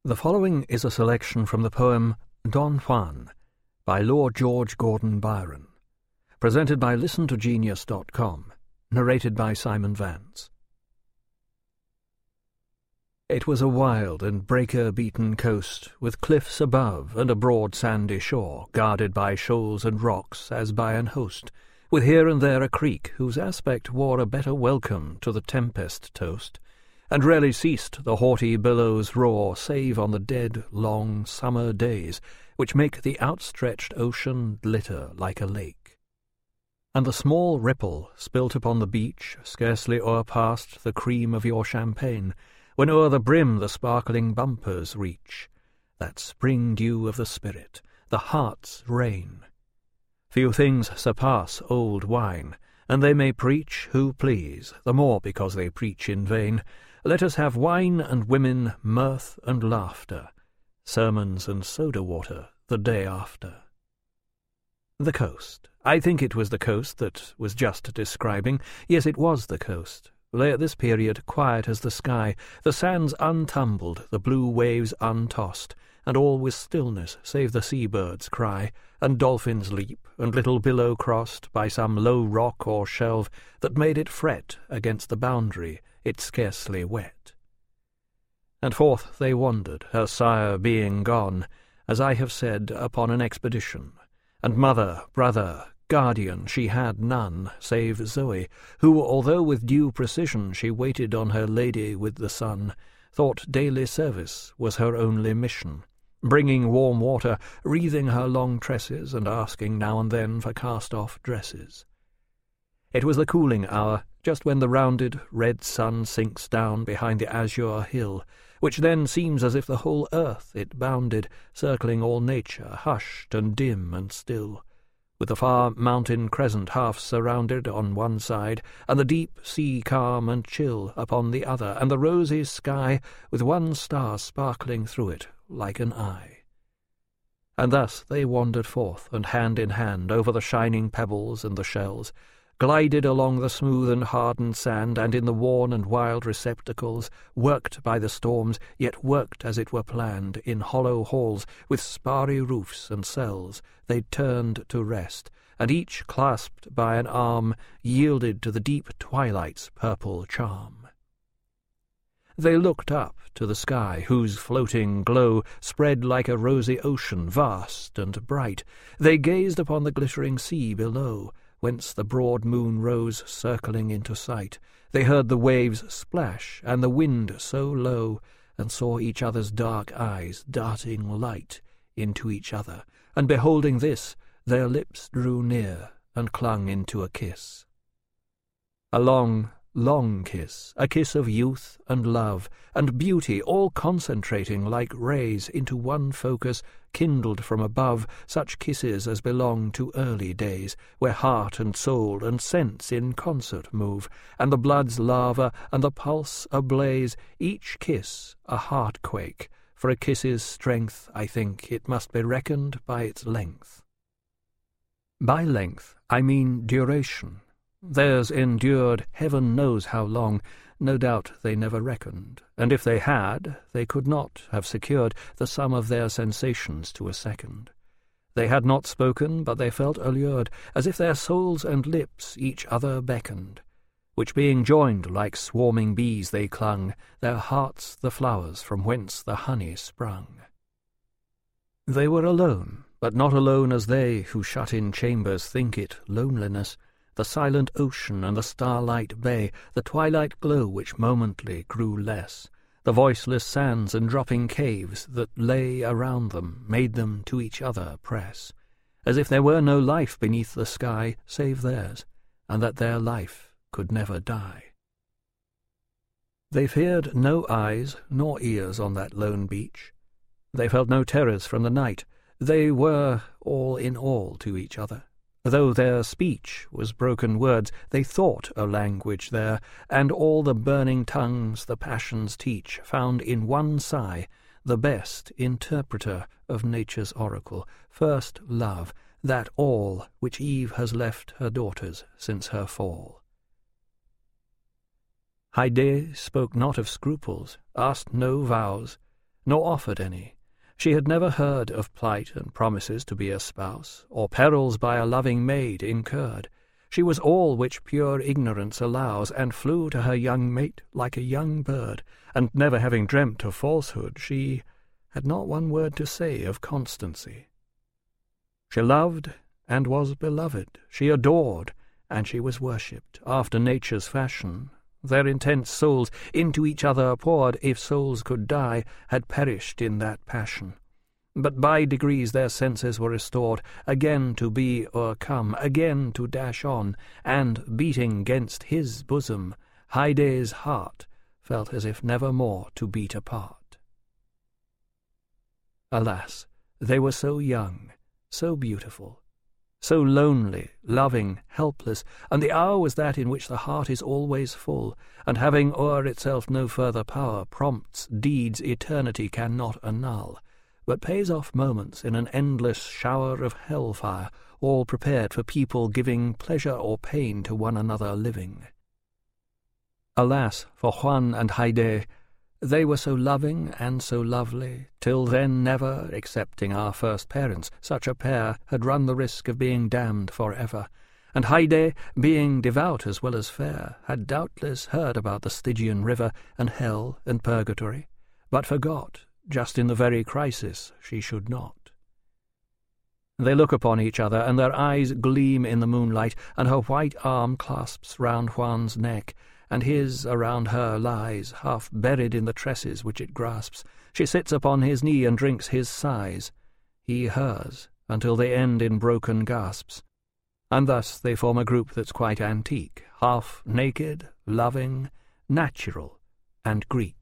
The following is a selection from the poem Don Juan by Lord George Gordon Byron, presented by ListenToGenius.com, narrated by Simon Vance. It was a wild and breaker-beaten coast, with cliffs above and a broad sandy shore, guarded by shoals and rocks as by an host, with here and there a creek whose aspect wore a better welcome to the tempest-tost, and rarely ceased the haughty billows' roar, save on the dead, long summer days, which make the outstretched ocean glitter like a lake. And the small ripple spilt upon the beach scarcely o'erpassed the cream of your champagne, when o'er the brim the sparkling bumpers reach, that spring dew of the spirit, the heart's rain. Few things surpass old wine, and they may preach who please, the more because they preach in vain. Let us have wine and women, mirth and laughter, sermons and soda-water the day after. The coast. I think it was the coast that was just describing. Yes, it was the coast. Lay at this period quiet as the sky, the sands untumbled, the blue waves untossed, and all with stillness save the sea-birds' cry, and dolphins leap, and little billow crossed by some low rock or shelve that made it fret against the boundary it scarcely wet. And forth they wandered, her sire being gone, as I have said, upon an expedition, and mother, brother, guardian she had none, save Zoe, who, although with due precision she waited on her lady with the sun, thought daily service was her only mission, bringing warm water, wreathing her long tresses, and asking now and then for cast-off dresses. It was the cooling hour, just when the rounded red sun sinks down behind the azure hill, which then seems as if the whole earth it bounded, circling all nature, hushed and dim and still, with the far mountain crescent half surrounded on one side, and the deep sea calm and chill upon the other, and the rosy sky with one star sparkling through it like an eye. And thus they wandered forth, and hand in hand, over the shining pebbles and the shells, glided along the smooth and hardened sand, and in the worn and wild receptacles, worked by the storms, yet worked as it were planned, in hollow halls, with sparry roofs and cells, they turned to rest, and each, clasped by an arm, yielded to the deep twilight's purple charm. They looked up to the sky, whose floating glow spread like a rosy ocean, vast and bright. They gazed upon the glittering sea below, whence the broad moon rose circling into sight. They heard the waves splash, and the wind so low, and saw each other's dark eyes darting light into each other, and beholding this, their lips drew near, and clung into a kiss. A long, long kiss, a kiss of youth and love and beauty, all concentrating like rays into one focus, kindled from above, such kisses as belong to early days, where heart and soul and sense in concert move, and the blood's lava and the pulse ablaze, each kiss a heart-quake. For a kiss's strength, I think, it must be reckoned by its length. By length, I mean duration. Theirs endured heaven knows how long. No doubt they never reckoned, and if they had, they could not have secured the sum of their sensations to a second. They had not spoken, but they felt allured, as if their souls and lips each other beckoned, which being joined like swarming bees they clung, their hearts the flowers from whence the honey sprung. They were alone, but not alone as they who shut in chambers think it loneliness, the silent ocean and the starlight bay, the twilight glow which momently grew less, the voiceless sands and dropping caves that lay around them made them to each other press, as if there were no life beneath the sky save theirs, and that their life could never die. They feared no eyes nor ears on that lone beach. They felt no terrors from the night. They were all in all to each other. Though their speech was broken words, they thought a language there, and all the burning tongues the passions teach found in one sigh the best interpreter of nature's oracle, first love, that all which Eve has left her daughters since her fall. Haidée spoke not of scruples, asked no vows, nor offered any. She had never heard of plight and promises to be a spouse, or perils by a loving maid incurred. She was all which pure ignorance allows, and flew to her young mate like a young bird, and never having dreamt of falsehood, she had not one word to say of constancy. She loved and was beloved, she adored, and she was worshipped, after nature's fashion. Their intense souls, into each other poured, if souls could die, had perished in that passion. But by degrees their senses were restored, again to be o'ercome, again to dash on, and, beating 'gainst his bosom, Haide's heart felt as if never more to beat apart. Alas, they were so young, so beautiful, so lonely, loving, helpless, and the hour was that in which the heart is always full, and having o'er itself no further power, prompts deeds eternity cannot annul, but pays off moments in an endless shower of hell-fire, all prepared for people giving pleasure or pain to one another living. Alas, for Juan and Haide, they were so loving and so lovely, till then never, excepting our first parents, such a pair had run the risk of being damned for ever, and Haide, being devout as well as fair, had doubtless heard about the Stygian river and hell and purgatory, but forgot, just in the very crisis, she should not. They look upon each other, and their eyes gleam in the moonlight, and her white arm clasps round Juan's neck, and his around her lies, half buried in the tresses which it grasps. She sits upon his knee and drinks his sighs, he hers, until they end in broken gasps. And thus they form a group that's quite antique, half naked, loving, natural, and Greek.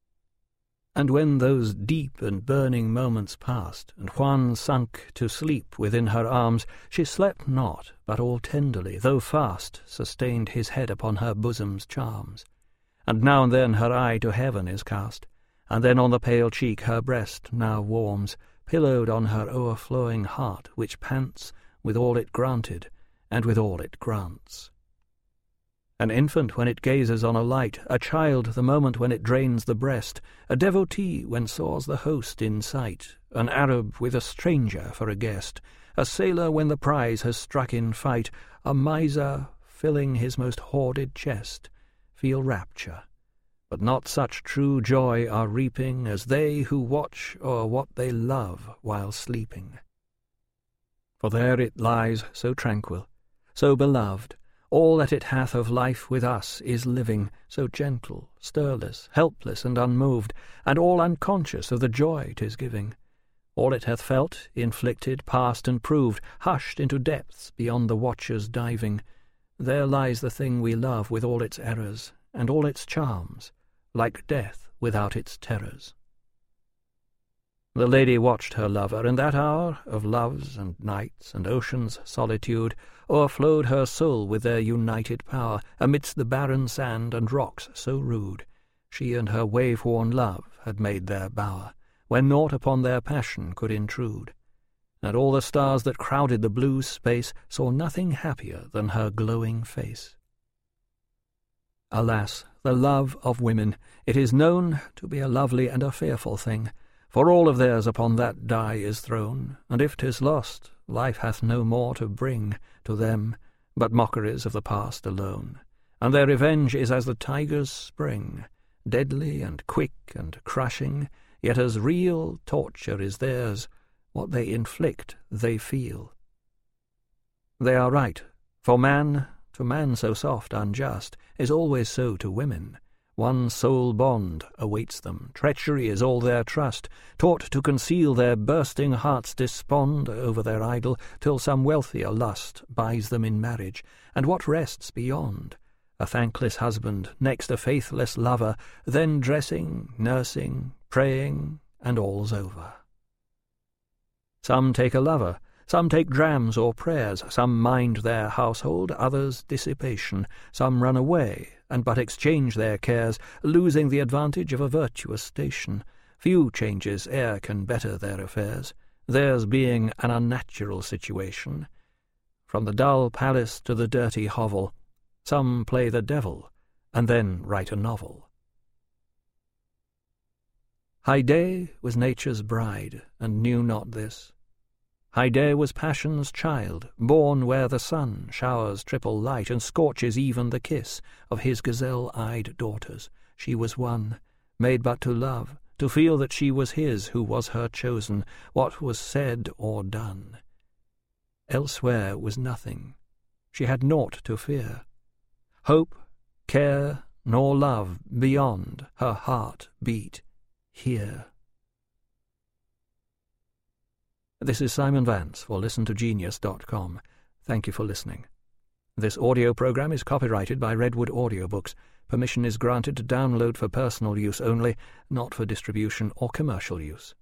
And when those deep and burning moments passed, and Juan sunk to sleep within her arms, she slept not, but all tenderly, though fast, sustained his head upon her bosom's charms. And now and then her eye to heaven is cast, and then on the pale cheek her breast now warms, pillowed on her o'erflowing heart, which pants with all it granted, and with all it grants. An infant when it gazes on a light, a child the moment when it drains the breast, a devotee when soars the host in sight, an Arab with a stranger for a guest, a sailor when the prize has struck in fight, a miser filling his most hoarded chest, feel rapture, but not such true joy are reaping as they who watch o'er what they love while sleeping. For there it lies so tranquil, so beloved, all that it hath of life with us is living, so gentle, stirless, helpless, and unmoved, and all unconscious of the joy 'tis giving. All it hath felt, inflicted, past, and proved, hushed into depths beyond the watcher's diving. There lies the thing we love with all its errors, and all its charms, like death without its terrors. The lady watched her lover, and that hour of loves and nights and ocean's solitude o'erflowed her soul with their united power, amidst the barren sand and rocks so rude. She and her wave-worn love had made their bower, where naught upon their passion could intrude, and all the stars that crowded the blue space saw nothing happier than her glowing face. Alas, the love of women, it is known to be a lovely and a fearful thing, for all of theirs upon that die is thrown, and if 'tis lost, life hath no more to bring to them but mockeries of the past alone, and their revenge is as the tiger's spring, deadly and quick and crushing, yet as real torture is theirs, what they inflict they feel. They are right, for man, to man so soft, unjust, is always so to women. One sole bond awaits them, treachery is all their trust, taught to conceal their bursting hearts despond over their idol, till some wealthier lust buys them in marriage, and what rests beyond? A thankless husband, next a faithless lover, then dressing, nursing, praying, and all's over. Some take a lover, some take drams or prayers, some mind their household, others dissipation, some run away, and but exchange their cares, losing the advantage of a virtuous station. Few changes e'er can better their affairs, theirs being an unnatural situation. From the dull palace to the dirty hovel, some play the devil, and then write a novel. Haidé was nature's bride, and knew not this. Haidé was passion's child, born where the sun showers triple light and scorches even the kiss of his gazelle-eyed daughters. She was one, made but to love, to feel that she was his who was her chosen, what was said or done. Elsewhere was nothing. She had naught to fear. Hope, care, nor love beyond her heart beat here. This is Simon Vance for ListenToGenius.com. Thank you for listening. This audio program is copyrighted by Redwood Audiobooks. Permission is granted to download for personal use only, not for distribution or commercial use.